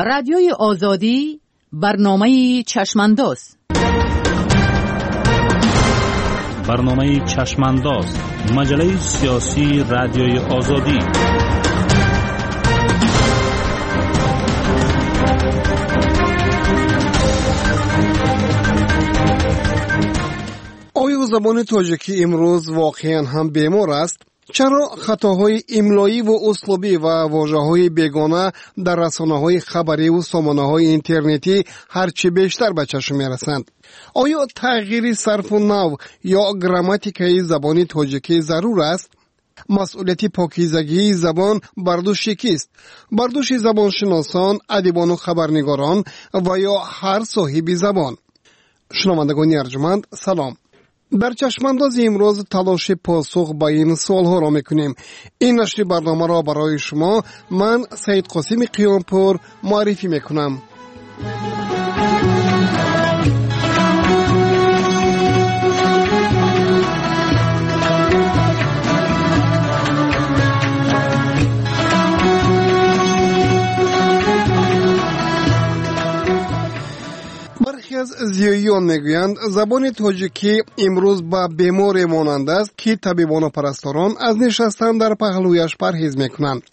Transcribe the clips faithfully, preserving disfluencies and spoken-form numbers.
رادیوی آزادی برنامه چشمانداز. برنامه چشمانداز، مجله سیاسی رادیوی آزادی. آیا زبان تاجیکی امروز واقعا هم بیمار است؟ چرا خطاهای املایی و اسلوبی و واژه‌های بیگانه در رسانه‌های خبری و سامانه‌های اینترنتی هرچی بیشتر به چشم می‌رسند؟ آیا تغییر صرف و نحو یا گراماتیکای زبان تاجیکی ضرور است؟ مسئولیت پاکیزگی زبان بر دوش کیست؟ بر دوش زبانشناسان، ادیبان و خبرنگاران و یا هر صاحب زبان؟ شنوندگان ارجمند، سلام. در چشمانداز امروز تلاش پاسخ به این سوالها را میکنیم. این نشر برنامه را برای شما من سید قاسم قیامپور معرفی میکنم. از زیاییان میگویند زبان تاجیکی امروز با بیماری مانند است که طبیبان و پرستاران از نشستن در پهلویش پرهیز میکنند.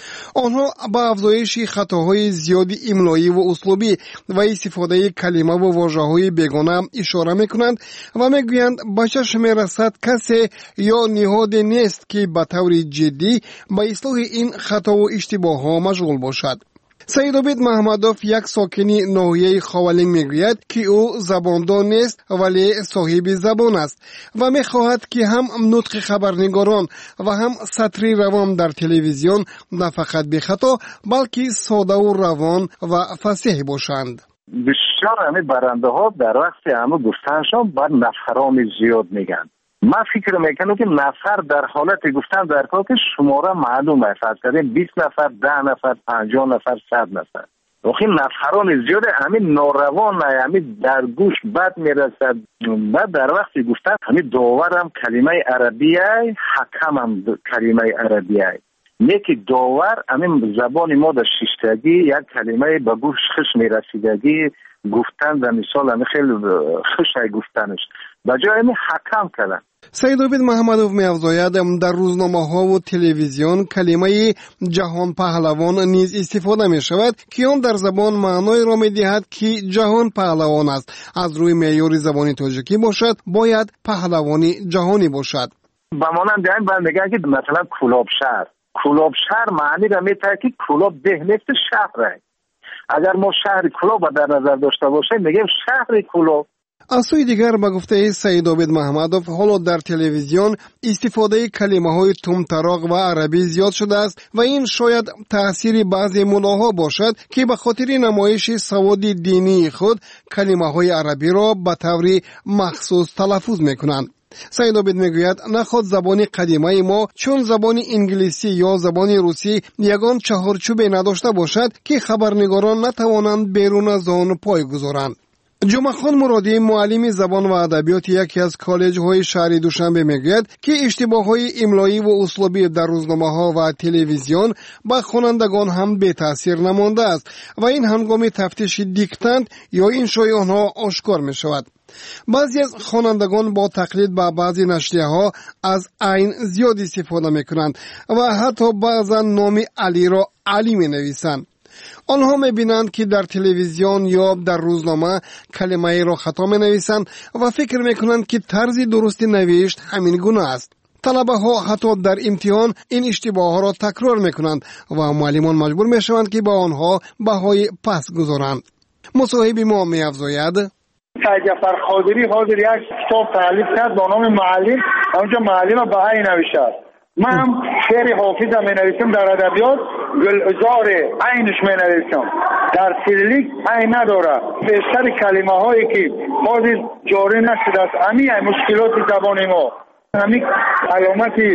آنها با افزایش خطاهای زیادی املایی و اسلوبی و استفاده کلمه و واژه‌های بیگانه اشاره میکنند و میگویند به چشم میرسد کسی یا نهادی نیست که به طور جدی به اصلاح این خطا و اشتباه‌ها مشغول باشد. سید عابد محمدوف یک ساکنی ناحیه خاولین میگوید که او زباندان نیست ولی صاحب زبان است و میخواهد که هم نطق خبرنگاران و هم سطری روان در تلویزیون نه فقط بی خطا بلکه ساده و روان و فصیح باشند. بسیار همه برنده ها در وقت همه گفتنشان بر نفران زیاد میگن. من فکر میکنم که نفر در حالت گفتن در کار که شماره معلوم است. فرض کنید بیست نفر، ده نفر، پنجاه نفر، صد نفر. وقتی نفران زیاده همین ناروان همین در گوش بد میرسد. بعد در وقت گفتن همین داور هم کلمه عربیه، حکم هم کلمه عربیه. یکی داور همین زبان ما در شیشتگی یک کلمه به گوش خوش میرسیدگی گفتن در مثال همین خیلی خوش گفتنش به جای همین حکم کردن. سید عابد محمدوف می‌افزاید در روزنامه‌ها و تلویزیون کلمه جهان پهلوان نیز استفاده می‌شود که آن در زبان معنای را می‌دهد که جهان پهلوان است. از روی معیار زبانی تاجیکی باشد باید پهلوانی جهانی باشد. به مانند این بند میگن که مثلا کلاب شهر کلاب شهر معنی را می‌دهد که کلاب ده نیست شهر. اگر ما شهر کلاب در نظر داشته باشیم میگیم شهر کلاب. از سوی دیگر به گفته سید عابد محمدوف حالا در تلویزیون استفاده کلمه‌های تمطراق و عربی زیاد شده است و این شاید تأثیر بعضی ملاها باشد که به خاطر نمایش سواد دینی خود کلمه‌های عربی را به طور مخصوص تلفظ می‌کنند. سید عابد میگوید نخود زبان قدیمه ما چون زبان انگلیسی یا زبان روسی یگان چهارچوبی نداشته باشد که خبرنگاران نتوانند بیرون از آن پای گذارند. جمعه خان مرادی معلم زبان و ادبیات یکی از کالج‌های شهر دوشنبه میگوید که اشتباه‌های املایی و اسلوبی در روزنامه‌ها و تلویزیون با خوانندگان هم به تاثیر نمانده است و این هنگام تفتیش دیکتند یا انشای آنها آشکار می‌شود. بعضی از خوانندگان با تقلید به بعضی نشریه‌ها از عین زیاد استفاده می‌کنند و حتی بعضا نام علی را علی می‌نویسند. آنها می‌بینند که در تلویزیون یا در روزنامه کلمه را خطا می‌نویسند و فکر می‌کنند که طرز درست نوشت همین گونه است. طلبه ها حتی در امتحان این اشتباه ها را تکرار می‌کنند و معلمان مجبور می‌شوند که با آنها بهای پس گذارند. مصاحب ما می‌افزاید سید جعفر خاطری حاضر یک کتاب تالیف کرد با نام معلم، اونجا معلم به عین نوشته. من هم شعر حافظ می نویسم در ادبیات گلزار عینش می نویسم. در سیریلیک عین نداره. بیشتر کلمه هایی که حاضر جاری نشده است امی مشکلات زبان ما همین علامتی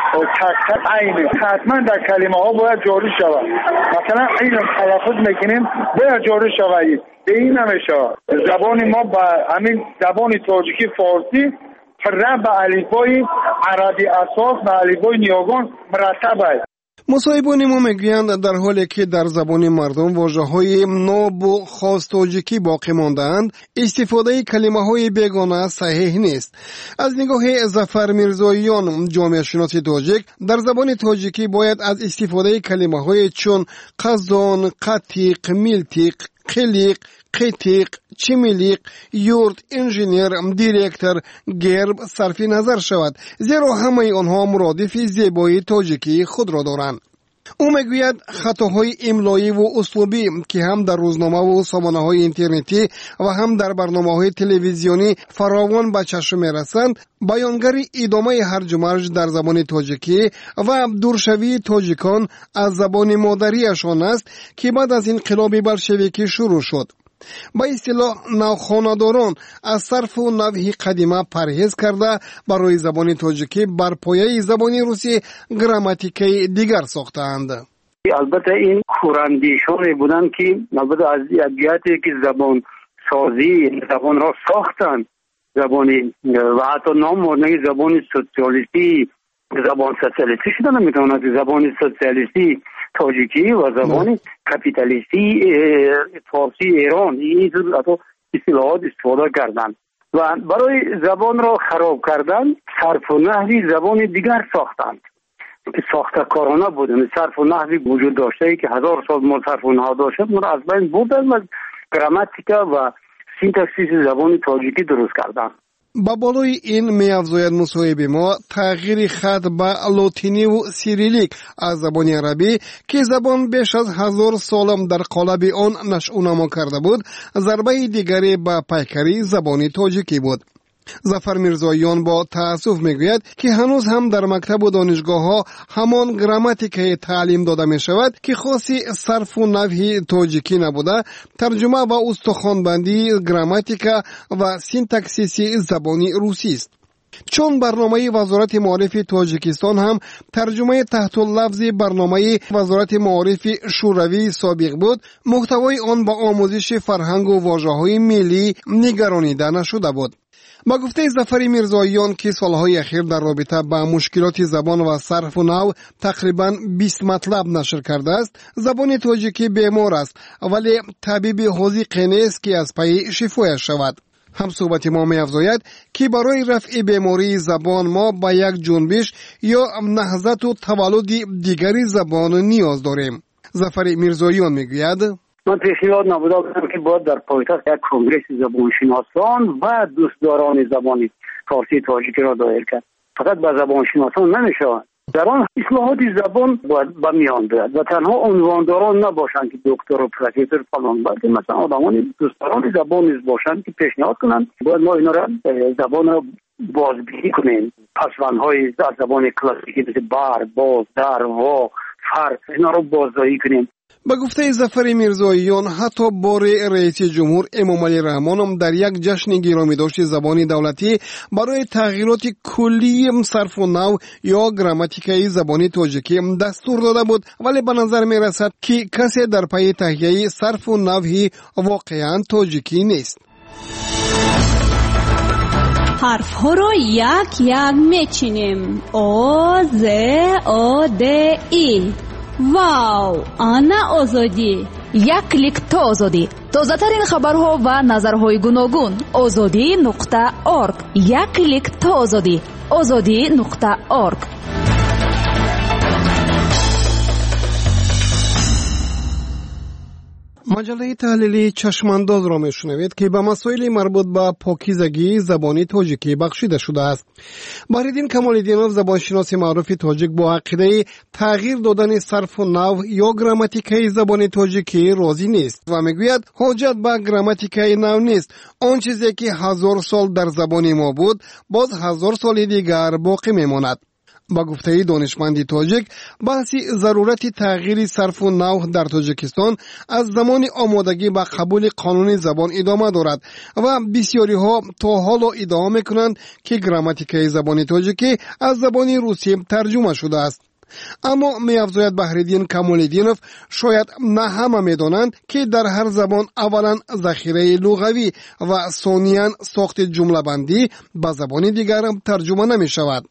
تک تک عینه حتما در کلمه ها باید جاری شود. مثلا این تلفظ میکنیم باید جاری شود. به این نمیشه. زبان ما با همین زبان تاجیکی فارسی رب به الفبای عربی اساس و الفبای نیاگان مرتب است. مصاحبان ما میگویند در حالی که در زبان مردم واژه‌های ناب و خاص تاجیکی باقی مانده‌اند، استفاده کلمه‌های بیگانه صحیح نیست. از نگاه ظفر میرزاییان، جامعه شناس تاجیک، در زبان تاجیکی باید از استفاده کلمه‌های چون قزان، قطیق، میلتیق، قلیق، قیتیق، چمیلیق، یورت، انجینیر، دیرکتر، گرب صرفی نظر شود، زیرا همه آنها مرادف زیبایی تاجیکی خود را دارند. او میگوید خطاهای املایی و اسلوبی که هم در روزنامه و سامانه‌های اینترنتی و هم در برنامه‌های تلویزیونی فراوان به چشم می‌رسند، بیانگری ادامه هرج و مرج در زبان تاجیکی و دورشوی تاجیکان از زبان مادریشان است که بعد از انقلاب بلشویکی شروع شد. با اصطلاح نوخانه‌داران از صرف و نحو قدیمه پرهیز کرده برای زبان تاجیکی بر پایه زبان روسی گراماتیکی دیگر ساختند. البته این کوراندیشانی بودند که البته از جهتی که زبان سازی زبان را ساختند، زبانی و حتی نام بردن زبان سوسیالیستی، زبان سوسیالیستی شده نمیتواند که زبان سوسیالیستی تاجیکی و زبان کپیتالیستی فارسی ایران این اصطلاحات استفاده کردند و برای زبان را خراب کردن صرف و نحوی زبان دیگر ساختند که ساختکارانه بودند. صرف و نحوی وجود داشته که هزار سال ما صرف و نحو داشته ما را از بین بردند و گراماتیکا و سینتاکسیس زبان تاجیکی درست کردند. با بالای این می افزاید مصاحب ما تغییر خط به لاتینی و سیریلیک از زبان عربی که زبان بیش از هزار سالم در قالب آن نشأ نما کرده بود، ضربه دیگری به پیکری زبان تاجیکی بود. ظفر میرزاییان با تأسف میگوید که هنوز هم در مکتب و دانشگاه ها همان گراماتیک تعلیم داده می شود که خاصی صرف و نحو تاجیکی نبوده، ترجمه و استخوانبندی گراماتیک و سینتاکسیس زبانی روسی است. چون برنامه وزارت معارف تاجیکستان هم ترجمه تحت اللفظ برنامه وزارت معارف شوروی سابق بود، محتوای آن با آموزش فرهنگ و واژه‌های ملی نگرانیده نشده بود. با گفته ظفر میرزاییان که سالهای اخیر در رابطه با مشکلات زبان و صرف و نحو تقریباً بیست مطلب نشر کرده است، زبان تاجیکی بیمار است ولی طبیب حاذق نیست که از پی شفایش شود. هم صحبت ما می افزاید که برای رفع بیماری زبان ما با یک جنبش یا نهضت و تولد دیگری زبان نیاز داریم. ظفر میرزاییان میگوید من پیشنهاد نبوده بودم که باید در پایتخت یک کنگره زبانشناسان و دوستداران زبان فارسی تاجیکی را دایر کرد. فقط به زبانشناسان نمیشه، در آن اصلاحات زبان باید به میان بیاد و تنها عنوانداران نباشند که دکتر و پروفسور فلان، بلکه مثلا آدمان دوستداران زبان نیز باشند که پیشنهاد کنند باید ما اینا را زبان را بازبینی کنیم. پسوندهای از زبان کلاسیکی مثل بر، باز، در، وا، فر اینا را بازداری کنیم. با گفته ظفر میرزاییان حتی بار رئیس جمهور امام علی رحمان هم در یک جشن گرامی داشت زبانی دولتی برای تغییرات کلی صرف و نحو یا گراماتیکای زبانی تاجیکی دستور داده بود، ولی به نظر می رسد که کسی در پی تهیه صرف و نحو واقعا تاجیکی نیست. حرف ها رو یک یک میچینیم. او ز او د ای. واو، آنا آزادی. یک کلیک تا آزادی. تازه ترین خبرها و نظرهای گوناگون. آزادی نقطه ارگ. یک کلیک تا آزادی. آزادی نقطه ارگ. مجله تحلیلی چشمانداز را میشنوید که به مسائل مربوط به پاکیزگی زبانی تاجیکی بخشیده شده است. بهرالدین کمال‌الدینوف، زبانشناس معروف تاجیک، با عقیده تغییر دادن صرف و نحو یا گراماتیکای زبان تاجیکی راضی نیست و میگوید حاجت به گراماتیکای نو نیست. آن چیزی که هزار سال در زبان ما بود باز هزار سال دیگر باقی میماند. با گفته دانشمندی تاجیک، بحثی ضرورت تغییر صرف و نحو در تاجیکستان از زمان آمادگی به قبول قانون زبان ادامه دارد و بسیاری ها تا حالا ادعا میکنند که گراماتیکای زبان تاجیکی از زبان روسی ترجمه شده است. اما می افزاید بهرالدین کمال‌الدینوف شاید نه همه میدانند که در هر زبان اولا ذخیره لغوی و ثانیاً ساخت جمله بندی به زبان دیگر ترجمه نمی شود.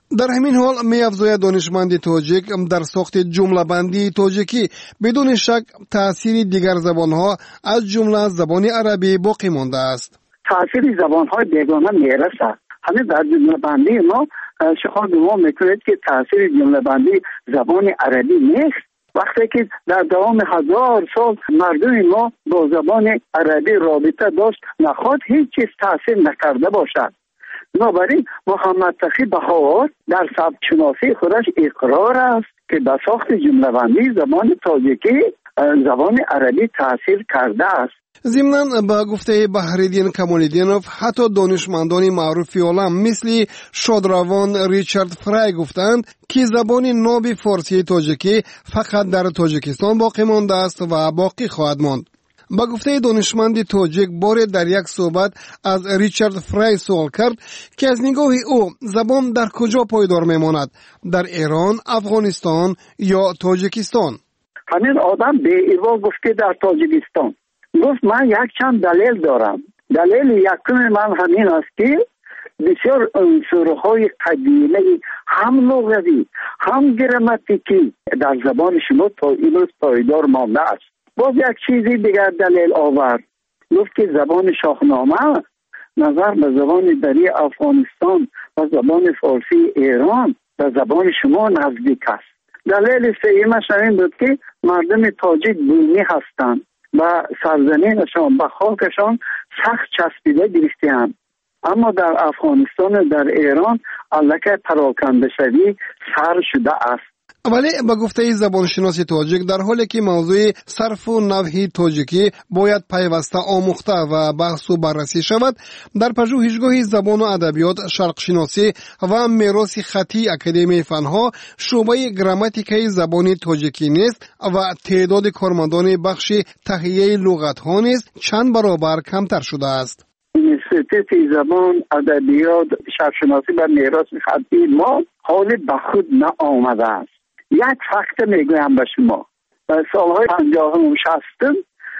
در همین حال می‌افزاید دانشمند تاجیک در ساخت جمله بندی تاجیکی بدون شک تأثیر دیگر زبان‌ها از جمله زبان عربی باقی مانده است. تأثیر زبان‌های بیگانه میرسد. همین در جمله بندی ما شما گمان میکنید که تأثیر جمله بندی زبان عربی نیست. وقتی که در دوام هزار سال مردم ما با زبان عربی رابطه داشت نخواهد هیچ چیز تأثیر نکرده باشد. بنابراین محمد تقی بهاور در سبک شناسی خودش اقرار است که به ساخت جمله بندی زبان تاجیکی زبان عربی تأثیر کرده است. ضمناً با گفته بهرالدین کمال‌الدینوف حتی دانشمندان معروف عالم مثل شادروان ریچارد فرای گفتند که زبان ناب فارسی تاجیکی فقط در تاجیکستان باقی مانده است و باقی خواهد ماند. با گفته دانشمند تاجیک بار در یک صحبت از ریچارد فرای سوال کرد که از نگاه او زبان در کجا پایدار میماند، در ایران، افغانستان یا تاجیکستان؟ همین آدم به ایوا گفت که در تاجیکستان. گفت من یک چند دلیل دارم. دلیل یکم من همین است که بسیار عنصرهای قدیمی هم لغوی هم گراماتیکی در زبان شما تا امروز پایدار مانده است. باز یک چیزی دیگر دلیل آورد. گفت که زبان شاهنامه نظر به زبان دری افغانستان و زبان فارسی ایران و زبان شما نزدیک است. دلیل سومش این بود که مردم تاجیک بومی هستند و سرزمینشان به خاکشان سخت چسبیده گرفته‌اند. اما در افغانستان و در ایران الکه پراکنده شدی سر شده است. ولی با گفته زبانشناس تاجیک در حالی که موضوع صرف و نحو تاجیکی باید پیوسته آموخته و بحث و بررسی شود، در پژوهشگاه زبان و ادبیات شرق شناسی و میراث خطی اکادمی فنها شعبه گراماتیکای زبان تاجیکی نیست و تعداد کارمندان بخش تهیه لغت ها نیز چند برابر کمتر شده است. اینستیتوت زبان ادبیات شرق شناسی و میراث خطی ما حال به خود نآمده است. یک فکت میگویم به شما. در سالهای پنجاهم و شصتم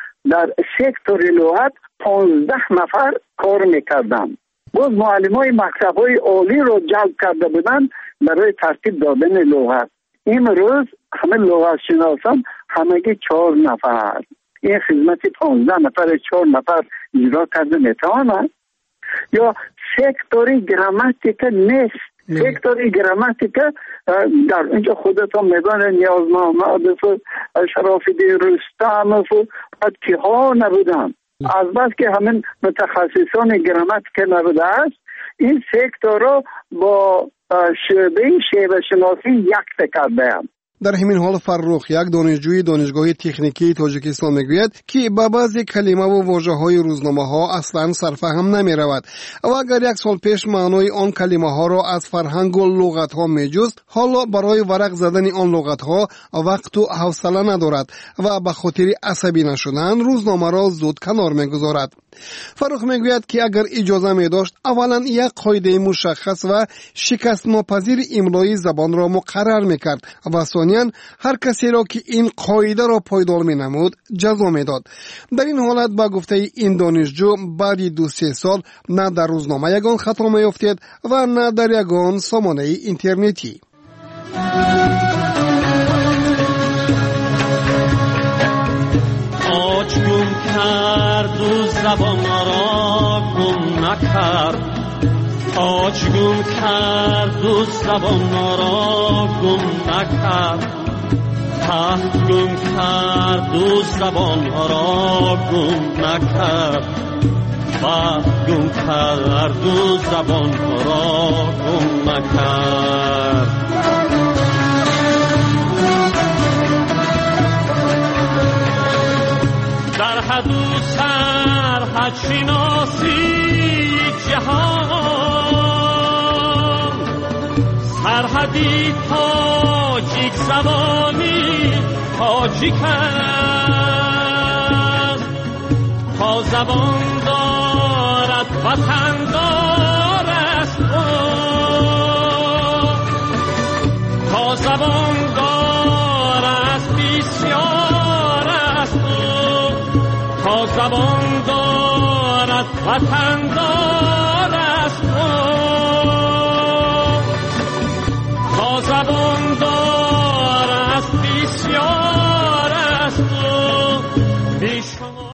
در سکتور لغت پانزده نفر کار میکردن. باز معلمای مکتب‌های عالی رو جلب کرده بودن برای ترتیب دادن لغت. امروز همه لغت شناسان همگی چهار نفر. این خدمت پانزده نفر چهار نفر اجرا کرده میتواند. یا سکتوری گراماتیک نیست. سکتوری گراماتیک در اینجا خودتون میگن نیاز محمد و شراف‌الدین رستم و که ها نبودن. از بس که همین متخصصان گراماتیک نبوده است، این سکتور رو با شعبه شیوه شناسی یک کرده هم. در همین حال فرخ یک دانشجوی دانشگاه تکنیکی تاجیکستان میگوید که با بعضی کلمه و واژه‌های روزنامه ها اصلا سرفهم نمی رود و اگر یک سال پیش معنای آن کلمه ها را از فرهنگ و لغت ها می جست، حالا برای ورق زدن آن لغت ها وقت و حوصله ندارد و به خاطر عصبی نشدن روزنامه را زود کنار میگذارد. فرخ میگوید که اگر اجازه می داشت اولا یک قاعده مشخص و شکست ناپذیر املای زبان را مقرر میکرد و ثانیاً هر کسی را که این قاعده را پایدار می نمود جزا می داد. در این حالت با گفته این دانشجو بعد دو سه سال نه در روزنامه یگان خطا می افتید و نه در یگان سامانه اینترنتی. آج گم کرد و زبان را گم نکرد، آج گم کرد و زبان را گم نکرد، تحت گم کرد و زبان را گم نکرد، وقت گم کرد و زبان را گم نکرد. در حد و سرحد شناسی جهان، سرحدی تاجیک زبانی تاجیک است، تا زبان دارد وطن دار است، تا زبان دارد بسیار است، تا زبان دارد وطن دار است.